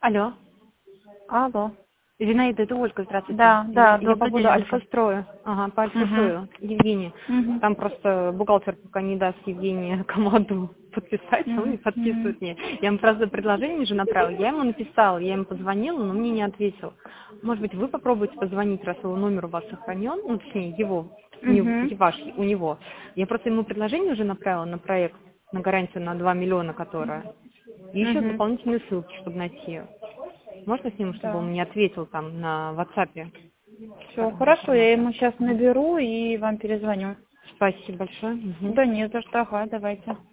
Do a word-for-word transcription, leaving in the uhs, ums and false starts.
Алло. Алло. Зинаида, это Ольга, здравствуйте. Да, да, Я, я по добрый поводу день, Ольга. Альфа-строя. Ага, по Альфа-строю. Евгений. Мгм. Там просто бухгалтер пока не даст Евгению команду подписать, а он не Мгм. подписывает Мгм. мне. Я ему просто предложение уже направила. Я ему написала, я ему позвонила, но мне не ответил. Может быть, вы попробуйте позвонить, раз его номер у вас сохранен, ну, точнее, его, у него, Мгм. ваш, у него. Я просто ему предложение уже направила на проект, на гарантию на два миллиона, которая. И еще Мгм. дополнительные ссылки, чтобы найти ее. Можно с ним, чтобы он Да. мне ответил там на WhatsApp? Все, хорошо, я ему сейчас наберу и вам перезвоню. Спасибо большое. Мгм. Да нет, за что, ага, давайте.